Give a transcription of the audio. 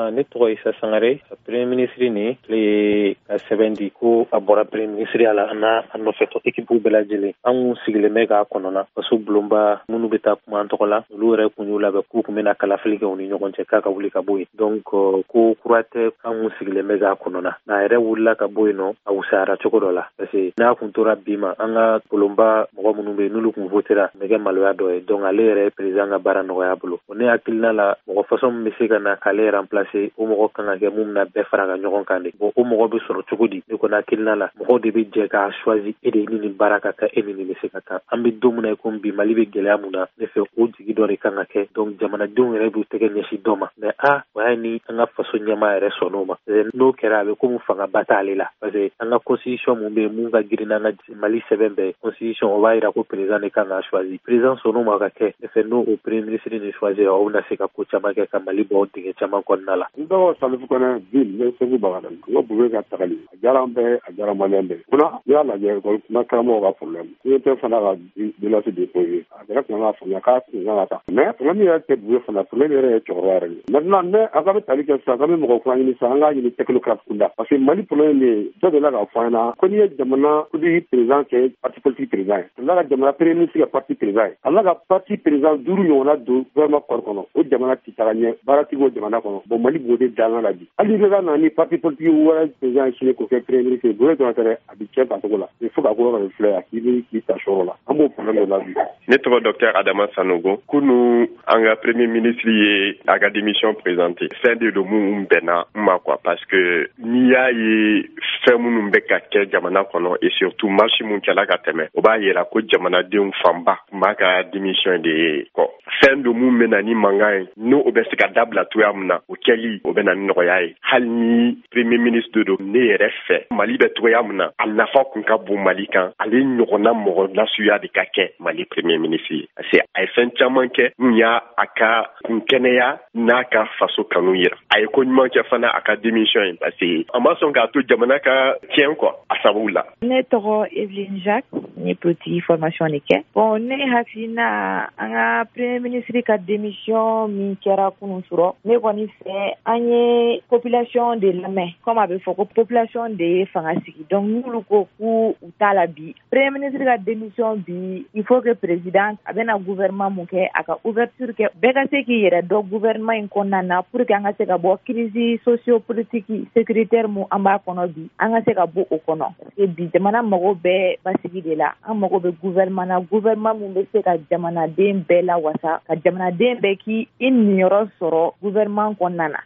ne tɔgɔ Isa Sangare, Premier ministre ni le ka sɛbɛndi ko a bɔra Premier ministre la a nɔfɛtɔ équipe bɛɛ lajɛlen. An sigilen bɛ k'a kɔnɔna faso bulonba minnu bɛ taa kuma an tɔgɔ la olu yɛrɛ kun y'u labɛn k'u kun bɛna kalafili kɛ u ni ɲɔgɔn cɛ k'a ka wuli ka bɔ yen. Donc ko kura tɛ an sigilen bɛ k'a kɔnɔna. N'a yɛrɛ wulila ka bɔ yen nɔ a wusayara cogo dɔ la parce que n'a kun tora bi ma an ka bulonba mɔgɔ minnu bɛ yen n'olu kun votera bɛ kɛ maloya dɔ ye. Donc ale yɛrɛ président ka baara nɔgɔya bolo. Ne hakilina la mɔgɔ façon min bɛ se ka na k'ale remplacer o mɔgɔ kan ka kɛ mun bɛna bɛɛ fara ka ɲɔgɔn kan de. Bon o mɔgɔ bɛ sɔrɔ cogo di? Ne kɔni hakilina la mɔgɔw de bɛ jɛ k'a choisi e de ni baara ka kan e ni bɛ se ka kan. An bɛ don min na komi bi Mali bɛ gɛlɛya mun na ne fɛ o jigi dɔ de kan ka kɛ. Donc jamanadenw yɛrɛ b'u tɛgɛ ɲɛsin dɔ ma. Mais o y'a ni an ka faso ɲɛmaa yɛrɛ sɔnn'o ma. N'o kɛra a bɛ komi fanga ba t'ale la parce que an ka constitution mun bɛ yen mun ka girin n'an ka Mali sɛbɛn bɛɛ constitution o b'a jira ko président de kan ka choisi. Président sɔnn'o ma ka kɛ ne fɛ n'o premier ministre ni choisir o bɛna se ka ko caman kɛ ka Mali bɔ dingɛ caman kɔnɔna la. N tɔgɔ Salifu Kɔnɛ Bill ne Segu Bagadayi. N ko Bube ka tagali a diyara an bɛɛ a diyara Maliyɛn bɛɛ. Munna n'i y'a lajɛ kuma karamɔgɔw ka problème ni tɛ fana ka délaissé déposé a yɛrɛ tun kan ka faamuya k'a tun kan ka taa mais problème yɛrɛ tɛ Bube fana problème yɛrɛ ye cɛkɔrɔba yɛrɛ ye. Maintenant ne an ka bɛ tali kɛ sisan an bɛ mɔgɔ kura ɲini sisan an k'a ɲini technocrate kunda parce que Mali problème ye dɔ de la k'a fɔ an ɲɛna ko n'i ye jamana kudi président kɛ parti politique président ye ala ka jamana premier ministre kɛ parti président ye ala ka parti président 5 ɲɔgɔnna don gouvernement kɔrɔ kɔnɔ o jamana tɛ taga ɲɛ baaratigi o jamana kɔnɔ bon Mali b'o de danga la bi hali bɛ ka na ni parti politique wɛrɛ président sini k'o kɛ premier ministre Bube dɔrɔn tɛ dɛ a bɛ cɛn tacogo la il faut ka ko yɔrɔ de filɛ yan k'i ta sɔrɔ la an b'o problème de la bi. Ne tɔgɔ Dr Adama Sanogo kunu an ka premier ministre ye a ka démission présenté fɛn de don mun bɛnna ma quoi parce que n'i y'a ye fɛn minnu bɛ ka kɛ jamana kɔnɔ et surtout marche mun kɛla ka tɛmɛ o b'a yira ko jamanadenw fanba m'a ka démission de ye kɔ fɛn do mun bɛ na ni mankan ye n'o bɛ se ka dabila cogoya min na o kɛli o bɛ na ni nɔgɔya ye hali ni premier ministre do ne yɛrɛ fɛ Mali bɛ cogoya min na a nafa kun ka bon Mali kan ale ɲɔgɔnna mɔgɔ nasuya de ka kɛ Mali premier ministre ye parce que a ye fɛn caman kɛ mun y'a a ka kun kɛnɛya n'a ka faso kanu yira a ye ko ɲuman kɛ fana a ka démission ye parce que a ma sɔn k'a to jamana ka tiɲɛ quoi a sababu la. Ne tɔgɔ Evelyne Jacques ne politique formation de kɛ bon ne hakilina an ka premier ministre ka démission min kɛra kunun sɔrɔ ne kɔni fɛ an ye population de lamɛn comme a bɛ fɔ ko population de ye fanga sigi donc n'olu ko k'u t'a la bi premier ministre ka démission bi il faut que président a bɛna gouvernement mun kɛ a ka ouverture kɛ bɛɛ ka se k'i yɛrɛ dɔn gouvernement in kɔnɔna na pour que an ka se ka bɔ crise socio-politique sécuritaire mun an b'a kɔnɔ bi an ka se ka bɔ o kɔnɔ parce que bi jamana mago bɛɛ basigi de la an mago bɛ gouvernement na gouvernement mun bɛ se ka jamanaden bɛɛ la wasa ka jamanaden bɛɛ k'i niyɔrɔ sɔrɔ gouvernement kɔnɔna na